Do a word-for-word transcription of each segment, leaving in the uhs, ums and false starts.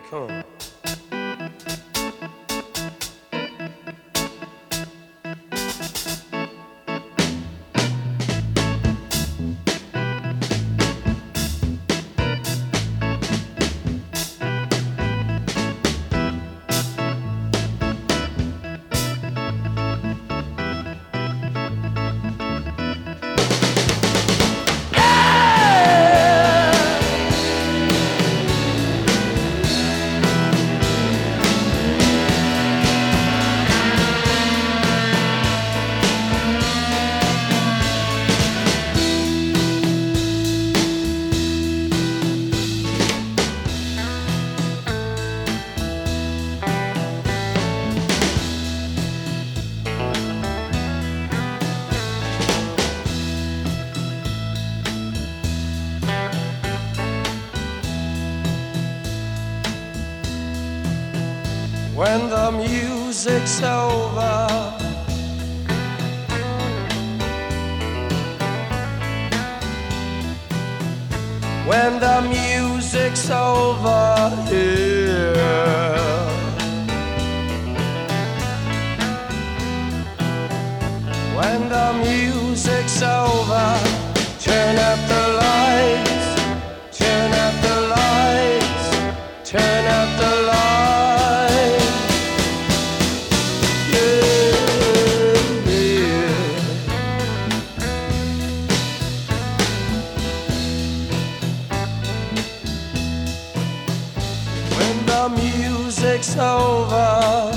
Come on. When the music's over, when the music's over here, when the music's over, turn up the lights, turn up the lights, turn up the lights. The music's over,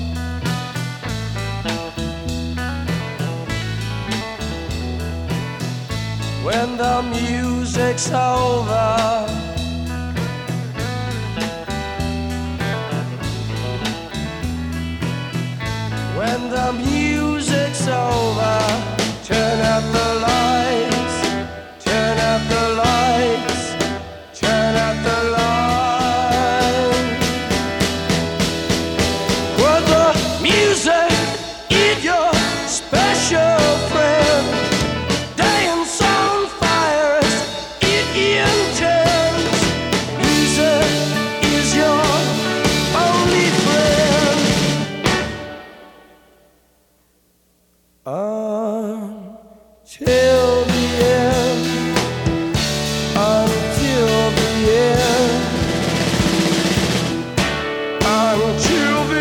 when the music's over, when the music's over, turn up the lights, turn up the lights, turn up the lights. Music is your special friend. Dance on fires, it intends. Music is your only friend. Until the end, until the end, until the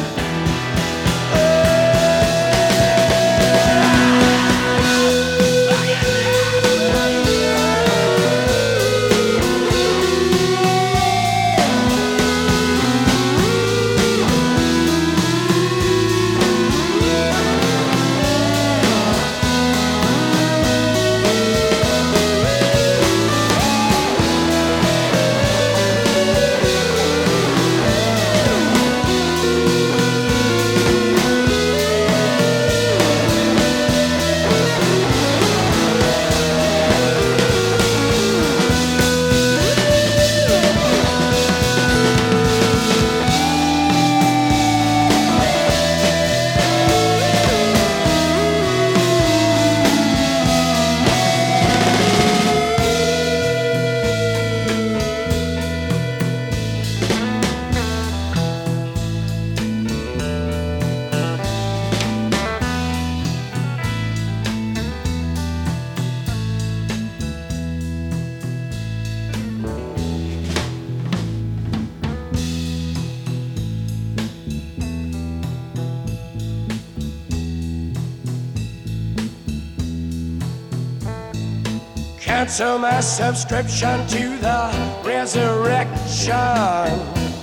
cancel my subscription to the resurrection.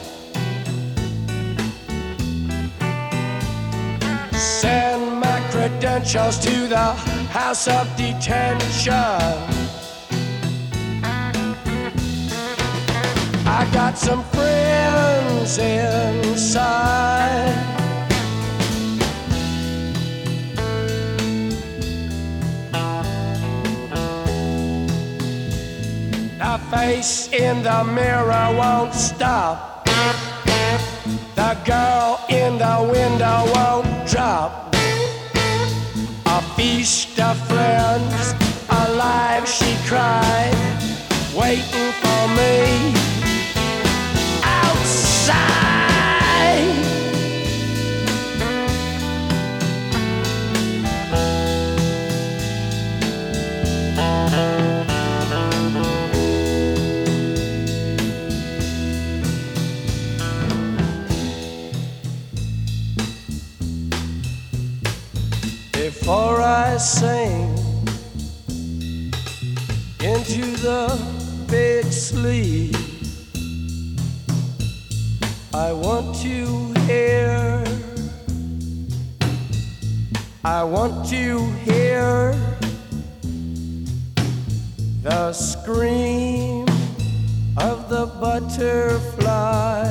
Send my credentials to the house of detention. I got some friends inside. The face in the mirror won't stop. The girl in the window won't drop. A feast of friends, alive she cried, waiting for me outside. I sing into the big sleep. I want to hear, I want to hear the scream of the butterfly.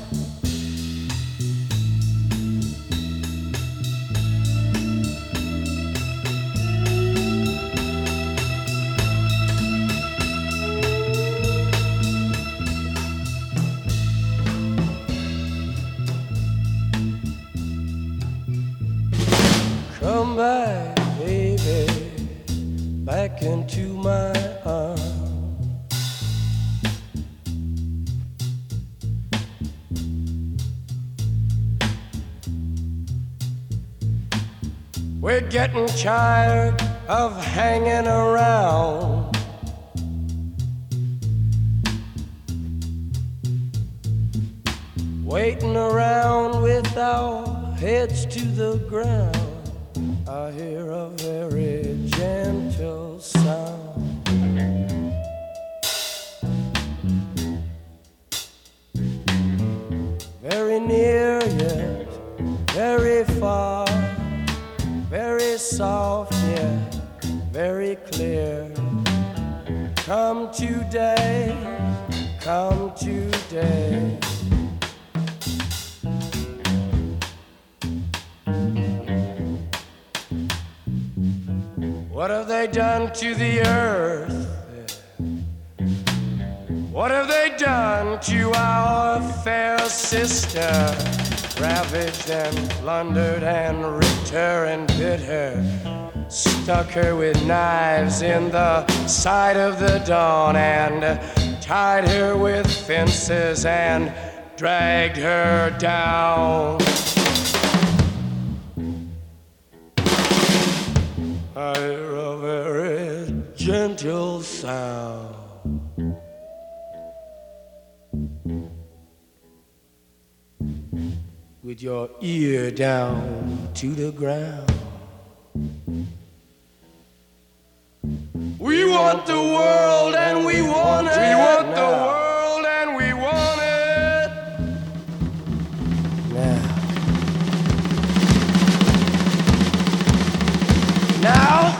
Come back, baby, back into my arms. We're getting tired of hanging around. Waiting around with our heads to the ground. I hear a very gentle sound. Very near yet very far, very soft yet very clear. Come today, come today. What have they done to the earth? What have they done to our fair sister? Ravaged and plundered and ripped her and bit her, stuck her with knives in the side of the dawn, and tied her with fences and dragged her down. I hear a very gentle sound. With your ear down to the ground. We want the world and we want it. We want the world and we want it. Now. Now.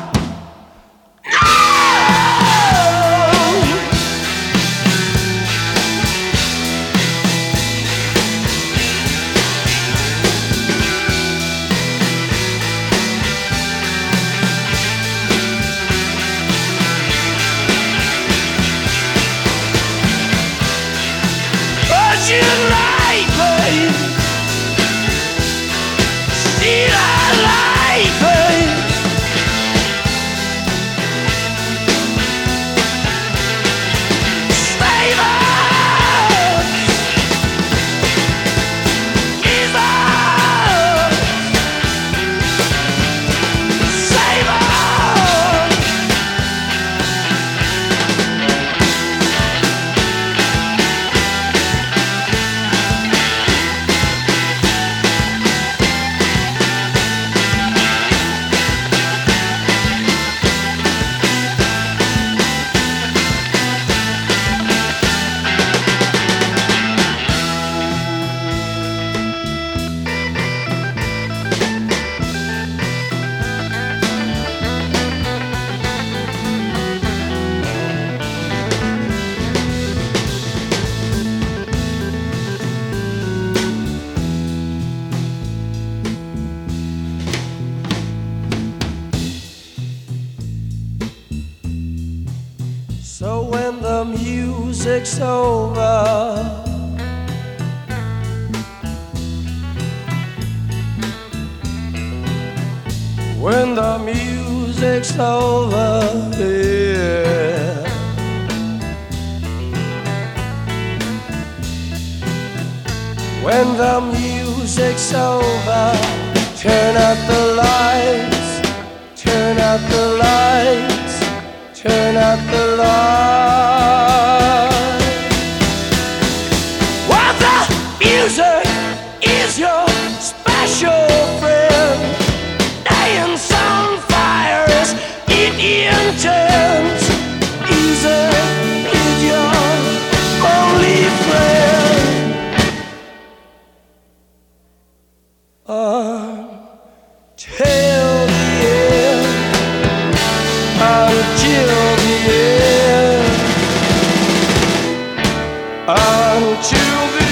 So when the music's over, when the music's over, yeah, when the music's over, turn out the lights, turn out the lights, turn out the lights. While the music is your special friend, dance on fire. until the